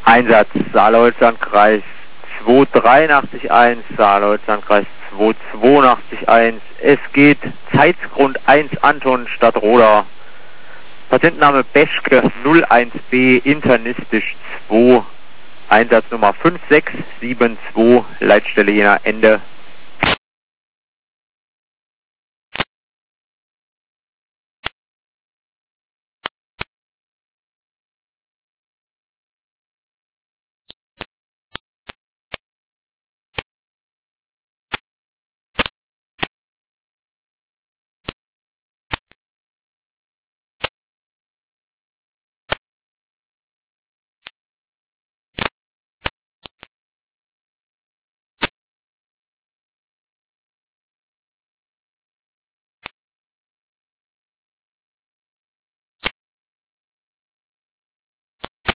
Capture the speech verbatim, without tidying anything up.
Einsatz Saale-Holzlandkreis zwei drei acht eins, Saale-Holzlandkreis zwei zwei acht eins. Es geht Zeitsgrund eins Anton Stadtroda. Patientenname Beschke null eins B, internistisch zwei. Einsatznummer fünf sechs sieben zwei, Leitstelle Jena, Ende.